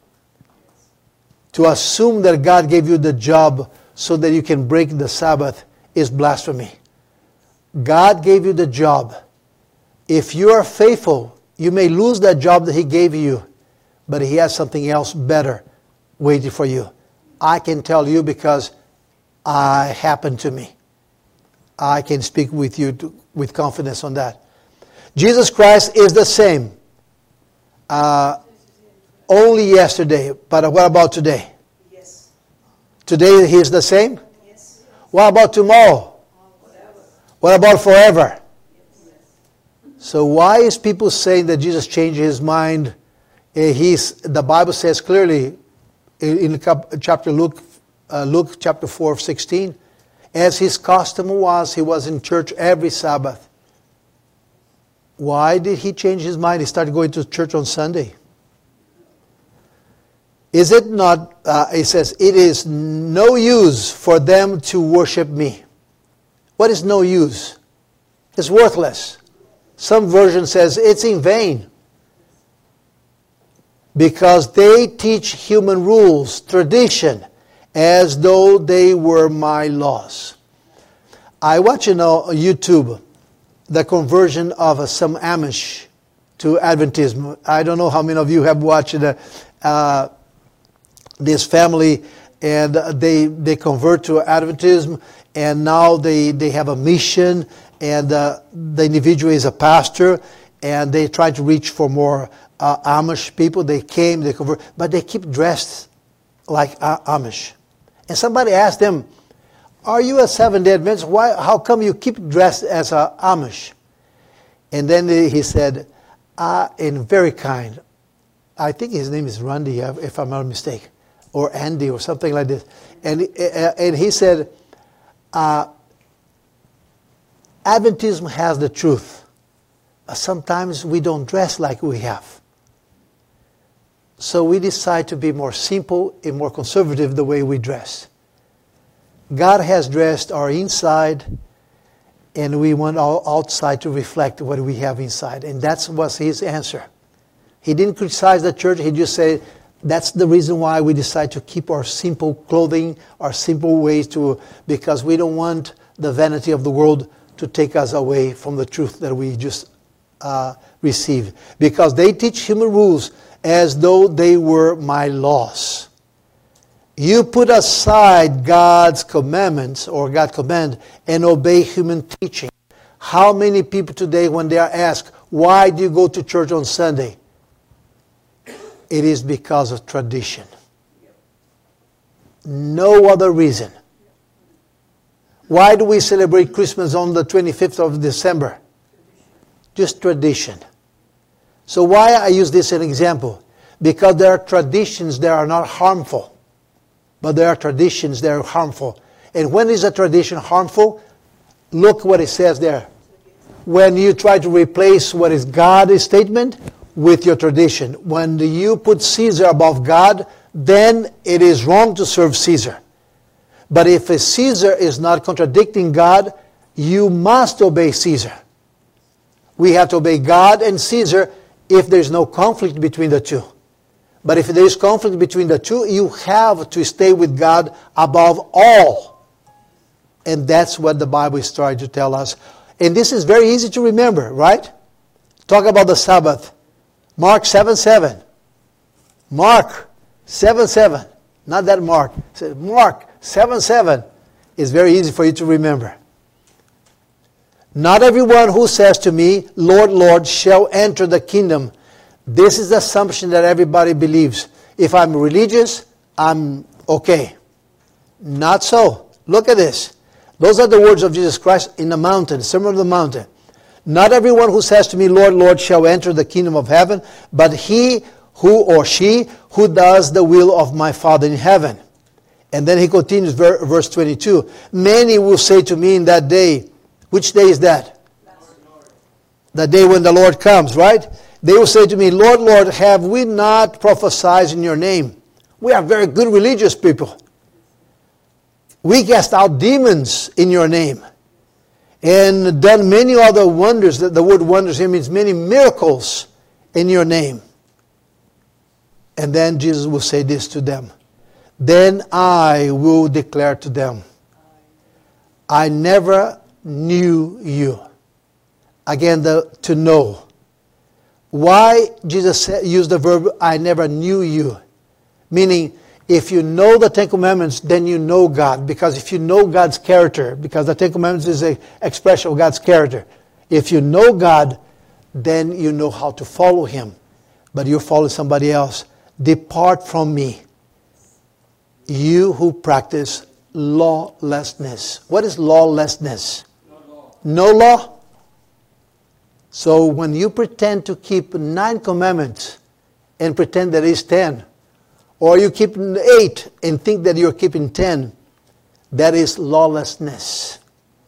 To assume that God gave you the job so that you can break the Sabbath is blasphemy. God gave you the job. If you are faithful, you may lose that job that He gave you, but He has something else better waiting for you. I can tell you because it happened to me. I can speak with you to, with confidence on that. Jesus Christ is the same. Uh, only yesterday. But what about today? Yes. Today He is the same? Yes. What about tomorrow? Whatever. What about forever? Yes. So why is people saying that Jesus changed His mind? He's, the Bible says clearly in, in chapter Luke, uh, Luke chapter four, sixteen, as His custom was, He was in church every Sabbath. Why did He change His mind? He started going to church on Sunday. Is it not, uh, He says, it is no use for them to worship me. What is no use? It's worthless. Some version says it's in vain. Because they teach human rules, tradition, as though they were my laws. I watch, you know, YouTube, the conversion of uh, some Amish to Adventism. I don't know how many of you have watched uh, uh, this family, and they they convert to Adventism, and now they, they have a mission, and uh, the individual is a pastor, and they try to reach for more uh, Amish people. They came, they convert, but they keep dressed like uh, Amish. And somebody asked them, are you a Seventh-day Adventist? Why? How come you keep dressed as a Amish? And then he said, uh, and very kind, I think his name is Randy, if I'm not mistaken, or Andy or something like this. And, and he said, uh, Adventism has the truth. Sometimes we don't dress like we have. So we decide to be more simple and more conservative the way we dress. God has dressed our inside, and we want our outside to reflect what we have inside. And that was his answer. He didn't criticize the church. He just said, that's the reason why we decide to keep our simple clothing, our simple ways to, because we don't want the vanity of the world to take us away from the truth that we just uh, received. Because they teach human rules as though they were my laws. You put aside God's commandments or God's command and obey human teaching. How many people today, when they are asked, why do you go to church on Sunday? It is because of tradition. No other reason. Why do we celebrate Christmas on the twenty-fifth of December? Just tradition. So why I use this as an example? Because there are traditions that are not harmful. But there are traditions that are harmful. And when is a tradition harmful? Look what it says there. When you try to replace what is God's statement with your tradition. When you put Caesar above God, then it is wrong to serve Caesar. But if a Caesar is not contradicting God, you must obey Caesar. We have to obey God and Caesar if there's no conflict between the two. But if there is conflict between the two, you have to stay with God above all. And that's what the Bible is trying to tell us. And this is very easy to remember, right? Talk about the Sabbath. Mark seven seven. Mark seven seven. Not that Mark. Mark seven seven is very easy for you to remember. Not everyone who says to me, Lord, Lord, shall enter the kingdom. This is the assumption that everybody believes. If I'm religious, I'm okay. Not so. Look at this. Those are the words of Jesus Christ in the mountain, Sermon on the Mountain. Not everyone who says to me, Lord, Lord, shall enter the kingdom of heaven, but he who or she who does the will of my Father in heaven. And then he continues, verse twenty-two. Many will say to me in that day, which day is that? The day when the Lord comes, right? They will say to me, Lord, Lord, have we not prophesied in your name? We are very good religious people. We cast out demons in your name. And done many other wonders. The word wonders here means many miracles in your name. And then Jesus will say this to them. Then I will declare to them, I never knew you. Again, the to know. Why Jesus used the verb, I never knew you? Meaning, if you know the Ten Commandments, then you know God. Because if you know God's character, because the Ten Commandments is an expression of God's character. If you know God, then you know how to follow Him. But you follow somebody else. Depart from me, you who practice lawlessness. What is lawlessness? No law. No law? So when you pretend to keep nine commandments and pretend that it's ten, or you keep eight and think that you're keeping ten, that is lawlessness.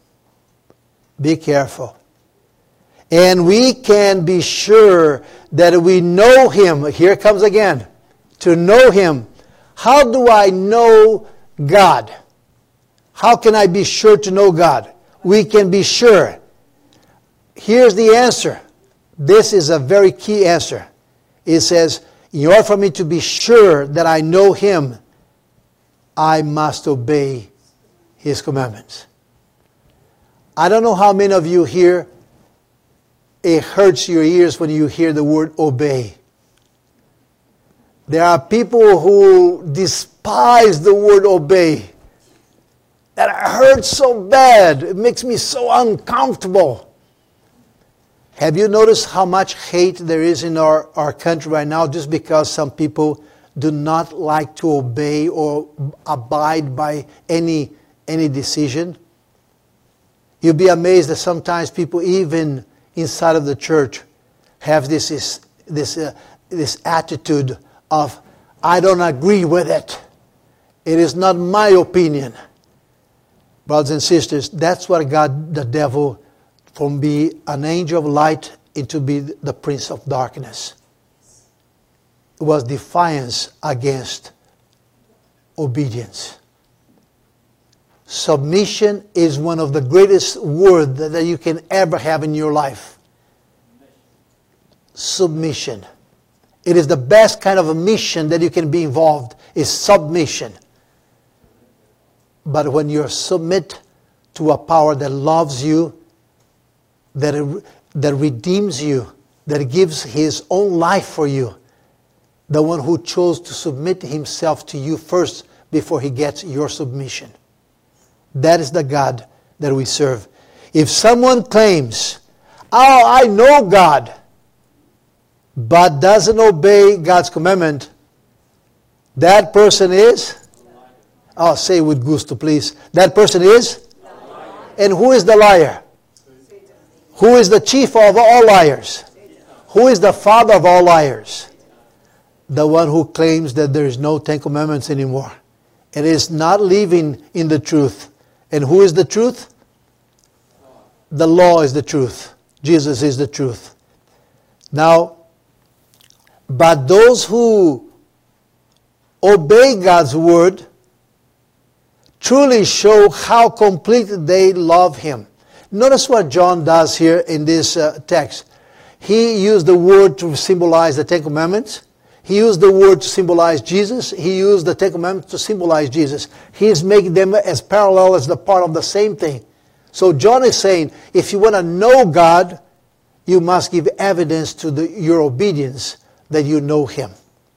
Be careful. And we can be sure that we know Him. Here it comes again. To know Him. How do I know God? How can I be sure to know God? We can be sure. Here's the answer. This is a very key answer. It says, in order for me to be sure that I know Him, I must obey His commandments. I don't know how many of you here, it hurts your ears when you hear the word obey. There are people who despise the word obey. That hurts so bad. It makes me so uncomfortable. Have you noticed how much hate there is in our, our country right now just because some people do not like to obey or abide by any, any decision? You'll be amazed that sometimes people even, inside of the church have this this this, uh, this attitude of, I don't agree with it. It is not my opinion. Brothers and sisters, that's what got the devil from being an angel of light into be the prince of darkness. It was defiance against obedience. Submission is one of the greatest words that you can ever have in your life. Submission. It is the best kind of a mission that you can be involved, is submission. But when you submit to a power that loves you, that, that redeems you, that gives his own life for you, the one who chose to submit himself to you first before he gets your submission. That is the God that we serve. If someone claims, oh, I know God, but doesn't obey God's commandment, that person is? Oh, say it with gusto, please. That person is? And who is the liar? Who is the chief of all liars? Who is the father of all liars? The one who claims that there is no Ten Commandments anymore. It is not living in the truth. And who is the truth? The law is the truth. Jesus is the truth. Now, but those who obey God's word truly show how complete they love him. Notice what John does here in this uh, text. He used the word to symbolize the Ten Commandments. He used the word to symbolize Jesus. He used the Ten Commandments to symbolize Jesus. He is making them as parallel as the part of the same thing. So John is saying, if you want to know God, you must give evidence to the, your obedience that you know him.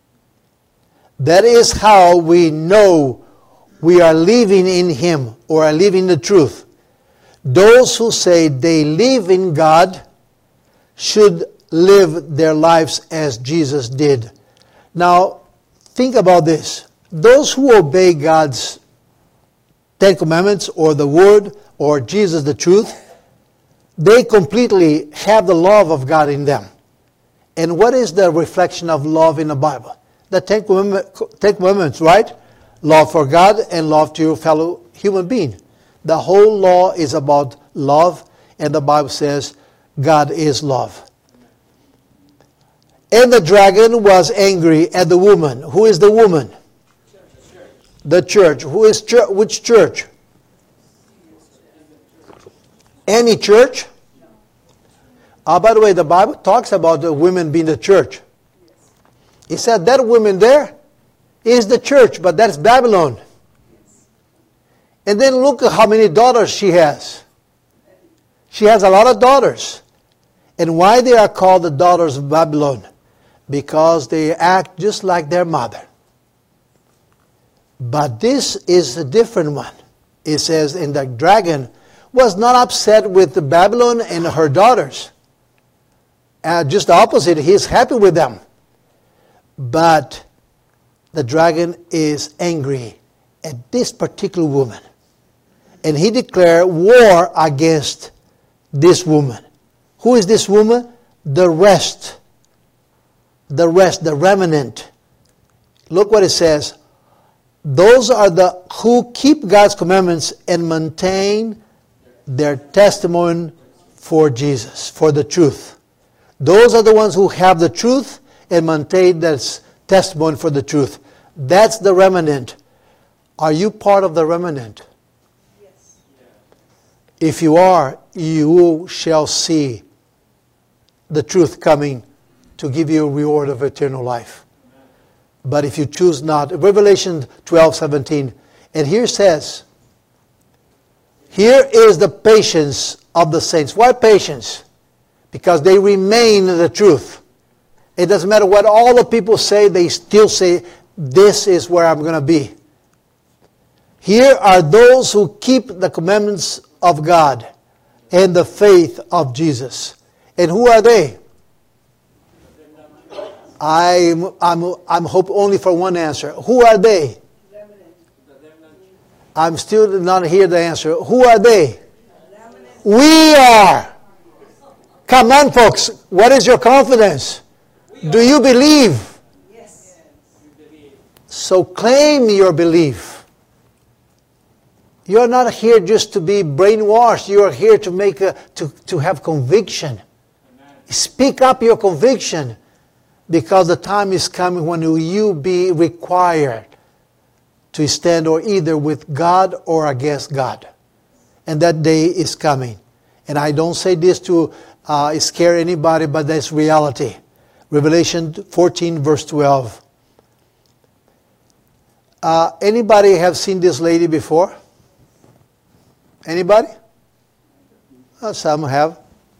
That is how we know we are living in him or are living the truth. Those who say they live in God should live their lives as Jesus did. Now, think about this. Those who obey God's Ten Commandments or the Word or Jesus the truth, they completely have the love of God in them. And what is the reflection of love in the Bible? The Ten Commandments, right? Love for God and love to your fellow human being. The whole law is about love, and the Bible says God is love. And the dragon was angry at the woman. Who is the woman? Church. The church. Who is church? Which church? Any church? Uh, by the way, the Bible talks about the women being the church. He said that woman there is the church, but that's Babylon. And then look at how many daughters she has. She has a lot of daughters. And why they are called the daughters of Babylon? Because they act just like their mother. But this is a different one. It says, and the dragon was not upset with the Babylon and her daughters. Uh, just the opposite, he is happy with them. But the dragon is angry at this particular woman. And he declared war against this woman. Who is this woman? The rest. The rest, the remnant. Look what it says. Those are the who keep God's commandments and maintain their testimony for Jesus, for the truth. Those are the ones who have the truth and maintain that testimony for the truth. That's the remnant. Are you part of the remnant? Yes. If you are, you shall see the truth coming to give you a reward of eternal life. But if you choose not, Revelation twelve seventeen, and here says, here is the patience of the saints. Why patience? Because they remain in the truth. It doesn't matter what all the people say, they still say, this is where I'm going to be. Here are those who keep the commandments of God and the faith of Jesus. And who are they? I'm, I'm, I'm hope only for one answer. Who are they? I'm still not hear the answer. Who are they? We are. Come on, folks. What is your confidence? Do you believe? Yes. So claim your belief. You're not here just to be brainwashed. You are here to make a, to, to have conviction. Amen. Speak up your conviction, because the time is coming when you be required to stand or either with God or against God. And that day is coming. And I don't say this to uh, scare anybody, but that's reality. Revelation fourteen, verse twelve. Uh, anybody have seen this lady before? Anybody? Uh, some have.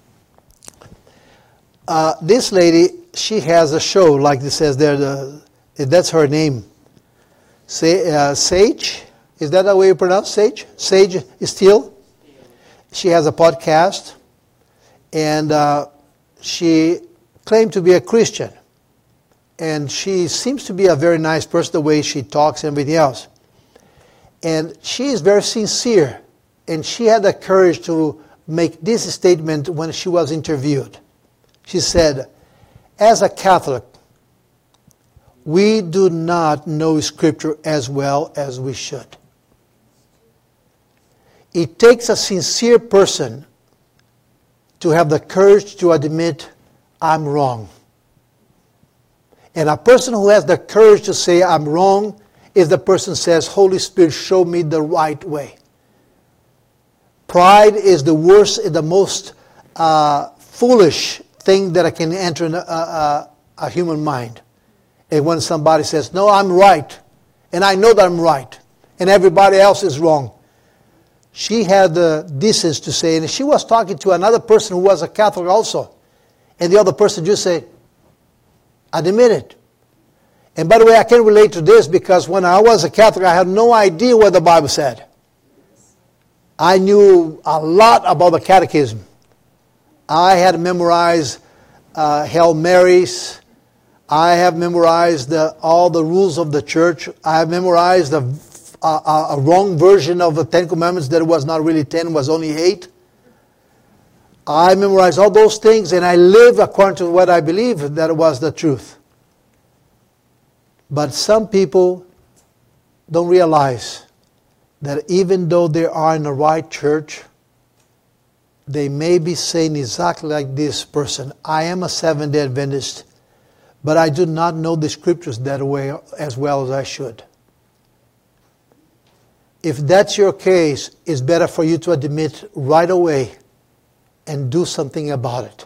Uh, this lady, she has a show, like it says there. The, that's her name. Say, uh, Sage? Is that the way you pronounce Sage? Sage Steele? She has a podcast. And uh, she claimed to be a Christian. And she seems to be a very nice person, the way she talks and everything else. And she is very sincere. And she had the courage to make this statement when she was interviewed. She said, as a Catholic, we do not know Scripture as well as we should. It takes a sincere person to have the courage to admit, I'm wrong. And a person who has the courage to say, I'm wrong, is the person who says, Holy Spirit, show me the right way. Pride is the worst, the most uh, foolish thing that can enter in a, a, a human mind. And when somebody says, no, I'm right, and I know that I'm right, and everybody else is wrong. She had the decency to say, and she was talking to another person who was a Catholic also. And the other person just said, admit it. And by the way, I can relate to this because when I was a Catholic, I had no idea what the Bible said. I knew a lot about the catechism. I had memorized uh, Hail Marys. I have memorized the, all the rules of the church. I have memorized the, uh, a wrong version of the Ten Commandments that was not really ten, was only eight. I memorized all those things and I lived according to what I believe that was the truth. But some people don't realize that even though they are in the right church, they may be saying exactly like this person, I am a Seventh-day Adventist, but I do not know the Scriptures that way as well as I should. If that's your case, it's better for you to admit right away and do something about it.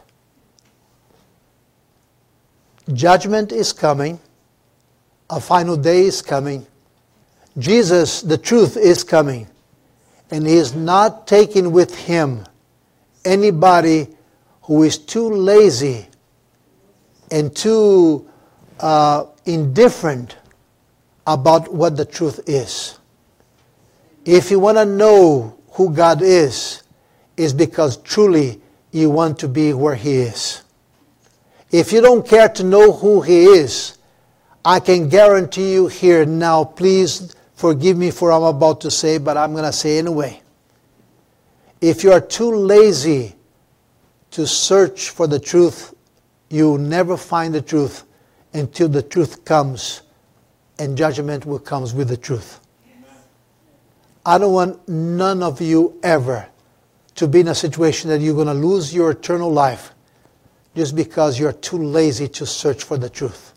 Judgment is coming. A final day is coming. Jesus, the truth, is coming. And He is not taking with Him anybody who is too lazy and too uh, indifferent about what the truth is. If you want to know who God is, it's because truly you want to be where He is. If you don't care to know who He is, I can guarantee you here now, please forgive me for what I'm about to say, but I'm going to say anyway. If you are too lazy to search for the truth, you will never find the truth until the truth comes and judgment will come with the truth. Amen. I don't want none of you ever to be in a situation that you're going to lose your eternal life just because you're too lazy to search for the truth.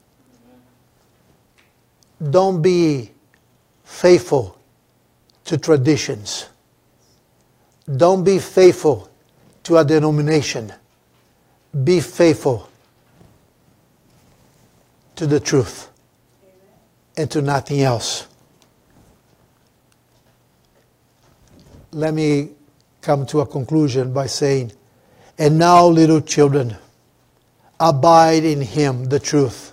Amen. Don't be faithful to traditions. Don't be faithful to a denomination. Be faithful to the truth. Amen. And to nothing else. Let me come to a conclusion by saying, and now, little children, abide in Him, the truth.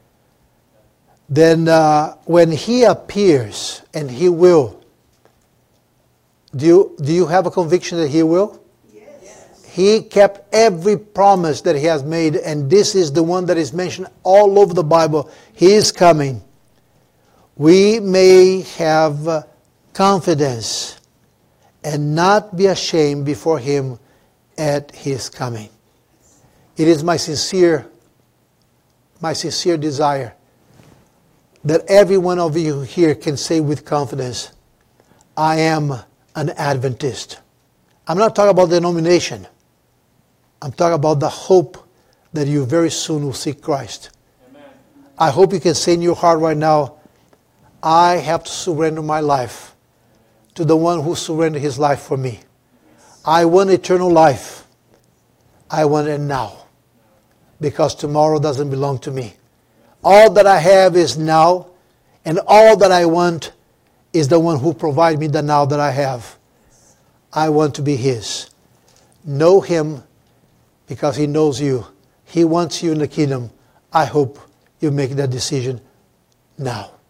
Then uh, when He appears, and He will, do you, do you have a conviction that He will? Yes. He kept every promise that He has made, and this is the one that is mentioned all over the Bible. He is coming. We may have uh, confidence and not be ashamed before Him at His coming. It is my sincere, my sincere desire that every one of you here can say with confidence, I am an Adventist. I'm not talking about denomination. I'm talking about the hope that you very soon will see Christ. Amen. I hope you can say in your heart right now, I have to surrender my life to the one who surrendered his life for me. I want eternal life. I want it now. Because tomorrow doesn't belong to me. All that I have is now, and all that I want is the one who provides me the now that I have. I want to be his. Know him because he knows you. He wants you in the kingdom. I hope you make that decision now.